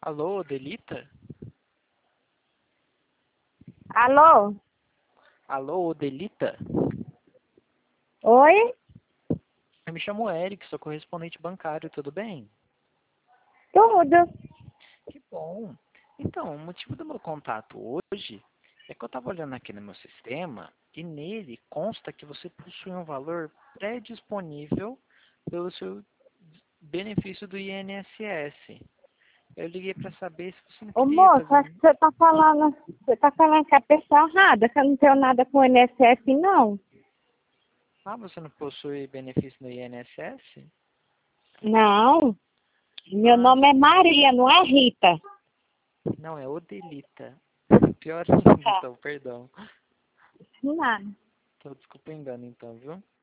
Alô, Odelita? Alô? Alô, Odelita? Oi? Eu me chamo Eric, sou correspondente bancário, tudo bem? Tudo. Que bom. Então, o motivo do meu contato hoje é que eu estava olhando aqui no meu sistema e nele consta que você possui um valor pré-disponível pelo seu benefício do INSS. Eu liguei para saber se você não Ô queria moço, fazer acho um... que você tá falando com a pessoa errada, que eu não tenho nada com o INSS, não. Ah, você não possui benefício no INSS? Não. Meu Ah, nome é Maria, não é Rita. não, é Odelita. Pior ainda, Tá. então, perdão. Nada. Então, desculpa o engano, então, viu?